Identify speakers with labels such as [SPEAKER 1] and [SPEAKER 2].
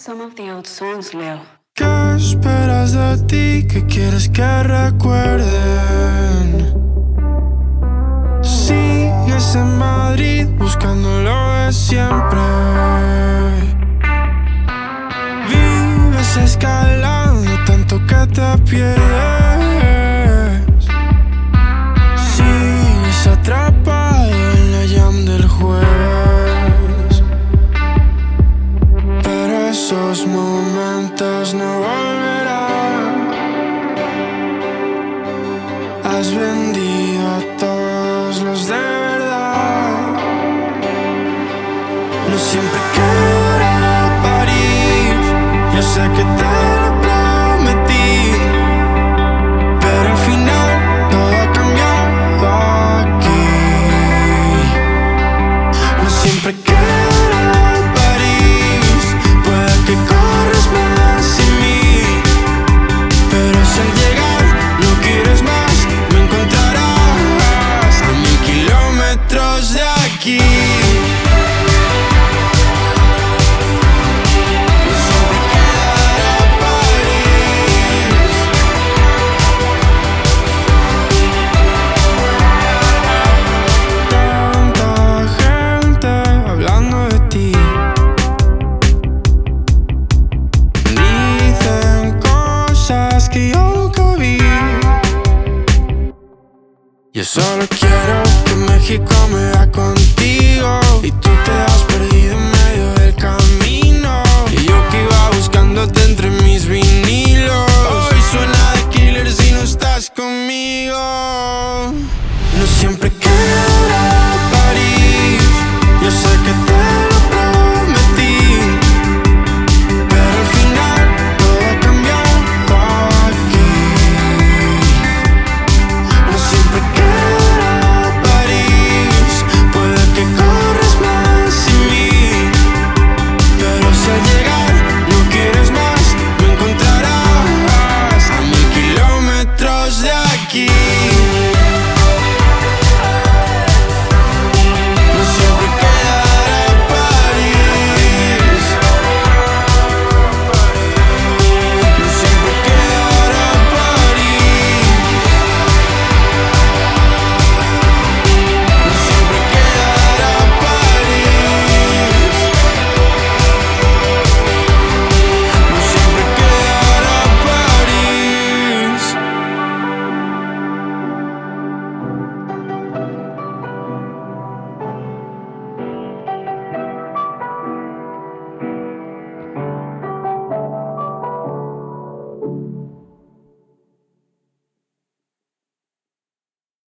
[SPEAKER 1] some of the old songs, Leo.
[SPEAKER 2] ¿Qué esperas de ti? ¿Qué quieres que recuerden? Sigues en Madrid buscando lo de siempre. Vives escalando tanto que te pierdes. Sigues atrapado en la jam del jueves. Pero esos momentos no volverán. Has vendido a todos los de verdad. No siempre quiero París. Yo sé que te lo prometí, pero al final todo ha cambiado aquí. No siempre quiero París. Puede que corras más sin mí, pero si al llegar no quieres más, me encontrarás a 1000 kilómetros de aquí. Yo solo quiero que México me vea contigo y tú te das